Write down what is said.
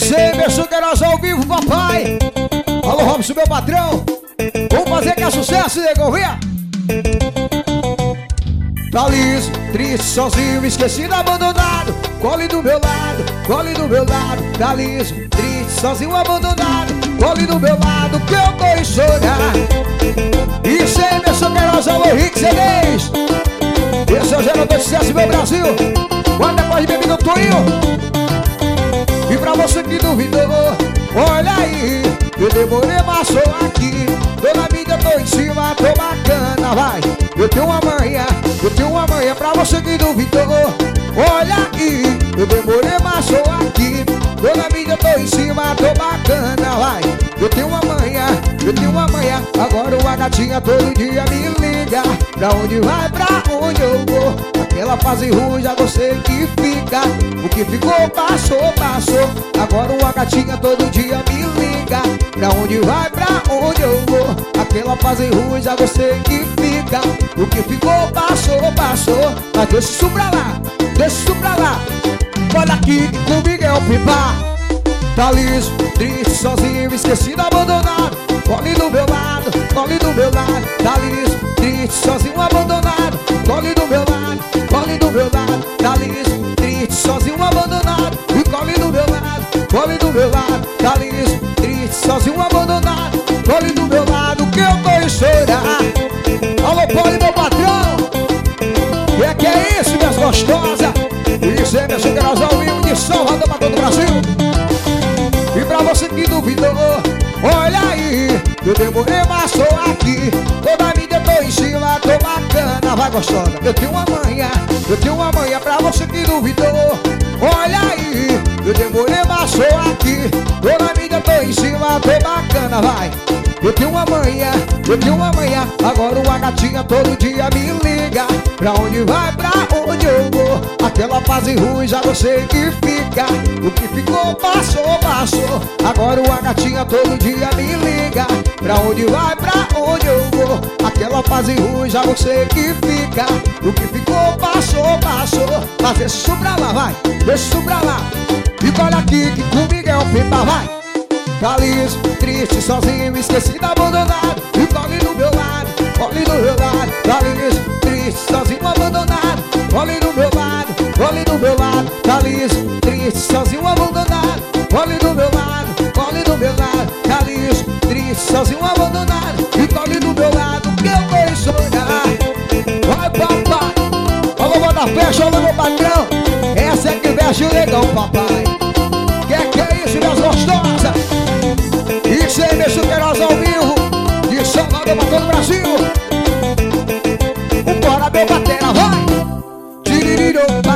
Isso aí, meu suqueiroso ao vivo, papai. Alô, Robson, meu patrão. Vamos fazer que é sucesso, negão, vem. Tá liso, triste, sozinho, esquecido, abandonado. Cole do meu lado, cole do meu lado. Tá liso, triste, sozinho, abandonado. Cole do meu lado, que eu tô em sonhar. Isso aí, meu suqueiroso, alô, Rick CDs. Esse é o gerador de sucesso, meu Brasil. Guarda depois de bebida, Toinho. E pra você que duvidou, olha aí, eu demorei, mas sou aqui. Toda vida eu tô em cima, tô bacana, vai. Eu tenho uma manhã pra você que duvidou. Olha aí, eu demorei, mas sou aqui. Toda vida eu tô em cima, tô bacana, vai. Eu tenho uma manhã. Agora uma gatinha todo dia me liga. Pra onde vai, pra onde eu vou. Aquela fase ruim já você que fica. O que ficou, passou, passou. Agora uma gatinha todo dia me liga. Pra onde vai, pra onde eu vou. Aquela fase ruim já você que fica. O que ficou, passou, passou. Mas deixa isso pra lá, deixa isso pra lá. Olha aqui, comigo é o Pipa. Tá liso, triste, sozinho, esquecido, abandonado. Cole do meu lado, cole do meu lado. Tá liso, triste, sozinho, abandonado. Cole do meu lado, cole do meu lado. Tá liso, triste, sozinho, abandonado. E cole do meu lado, cole do meu lado. Tá liso, triste, sozinho, abandonado. Cole do meu lado, que eu tô em chorar. Alô, Poli, meu patrão. Que é isso, minhas gostosas? Isso é, meus suqueirosos ao vivo de Salvador pra todo o Brasil. E pra você que duvidou, olha aí, eu demorei, mas sou aqui. Toda a vida eu tô em cima, tô bacana, vai gostosa. Eu tenho uma manhã pra você que duvidou. Olha aí, eu demorei, mas sou aqui. Toda a vida eu tô em cima, tô bacana, vai. Eu tenho uma manhã. Agora uma gatinha todo dia me liga. Pra onde vai, pra onde eu vou. Aquela fase ruim já você que fica. O que ficou, passou, passou. Agora uma gatinha todo dia me liga. Pra onde vai, pra onde eu vou. Aquela fase ruim já você que fica. O que ficou, passou, passou. Mas deixa isso pra lá, vai, deixa isso pra lá. E olha aqui que comigo é o Pipa, vai. Tá liso, triste, sozinho, esquecido, abandonado. E cole do meu lado, cole do meu lado. Tá liso, triste, sozinho, abandonado. Cole do meu lado, cole do meu lado. Tá liso, triste, sozinho, abandonado. Cole do meu lado, cole do meu lado. Tá liso, triste, sozinho, abandonado. E cole do meu lado, que eu vou sonhar. Vai, papai. Alô, bota festa, alô, meu patrão. Essa é que veste o negão, papai. Que é isso, minhas gostosas? Isso aí, meu suqueiroso ao vivo de Salvador pra todo o Brasil. Bora, meu batera, vai! Tiririro,